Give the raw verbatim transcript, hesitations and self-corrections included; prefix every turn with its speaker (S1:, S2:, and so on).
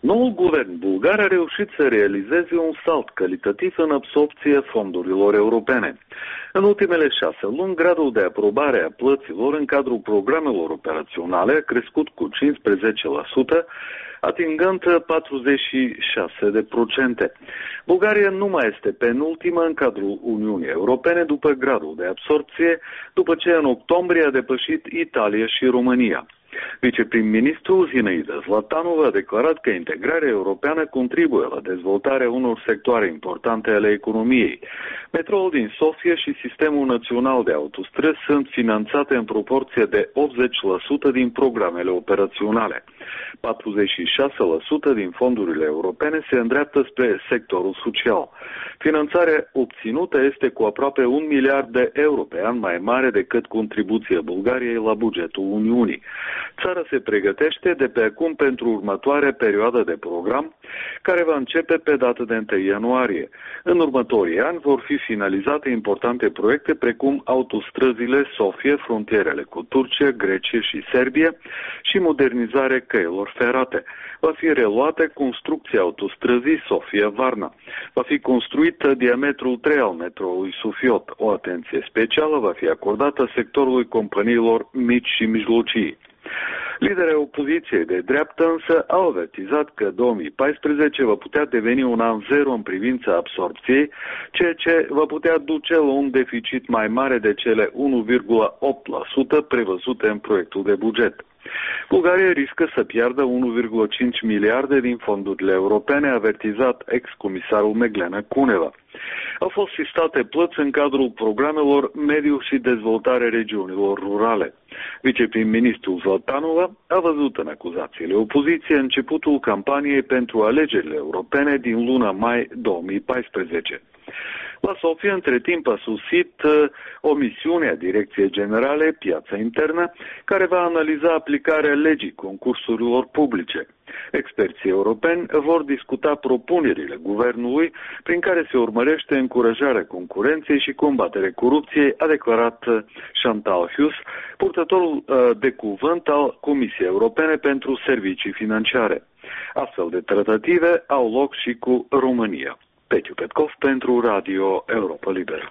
S1: Noul guvern bulgar a reușit să realizeze un salt calitativ în absorbția fondurilor europene. În ultimele șase luni, gradul de aprobare a plăților în cadrul programelor operaționale a crescut cu cincisprezece la sută, atingând patruzeci și șase la sută. Bulgaria nu mai este penultimă în cadrul Uniunii Europene după gradul de absorbție, după ce în octombrie a depășit Italia și România. Viceprim-ministrul Zinaida Zlatanova a declarat că integrarea europeană contribuie la dezvoltarea unor sectoare importante ale economiei. Metroul din Sofia și Sistemul Național de Autostrăzi sunt finanțate în proporție de optzeci la sută din programele operaționale. patruzeci și șase la sută din fondurile europene se îndreaptă spre sectorul social. Finanțarea obținută este cu aproape un miliard de euro pe an mai mare decât contribuția Bulgariei la bugetul Uniunii. Țara se pregătește de pe acum pentru următoarea perioadă de program, care va începe pe data de întâi ianuarie. În următorii ani vor fi finalizate importante proiecte precum autostrăzile Sofia, frontierele cu Turcia, Grecia și Serbia și modernizarea căilor ferate. Va fi reluată construcția autostrăzii Sofia-Varna. Va fi construită diametrul trei al metroului Sufiot. O atenție specială va fi acordată sectorului companiilor mici și mijlocii. Liderii opoziției de dreaptă însă au avertizat că două mii paisprezece va putea deveni un an zero în privința absorpției, ceea ce va putea duce la un deficit mai mare de cele unu virgulă opt la sută prevăzute în proiectul de buget. Bulgaria riscă să piardă unu virgulă cinci miliarde din fondurile europene, a avertizat ex-comisarul Meglena Cuneva. Au fost sistate plăți în cadrul programelor mediu și dezvoltare regiunilor rurale. Viceprim-ministrul Zlatanova a văzut în acuzațiile opoziției începutul campaniei pentru alegerile europene din luna mai două mii paisprezece. La Sofia, între timp, a sosit uh, o misiune a Direcției Generale Piața Internă, care va analiza aplicarea legii concursurilor publice. Experții europeni vor discuta propunerile guvernului prin care se urmărește încurajarea concurenței și combaterea corupției, a declarat Chantal Hughes, purtătorul uh, de cuvânt al Comisiei Europene pentru Servicii Financiare. Astfel de tratative au loc și cu România. Petiu Petkov pentru Radio Europa Liberă.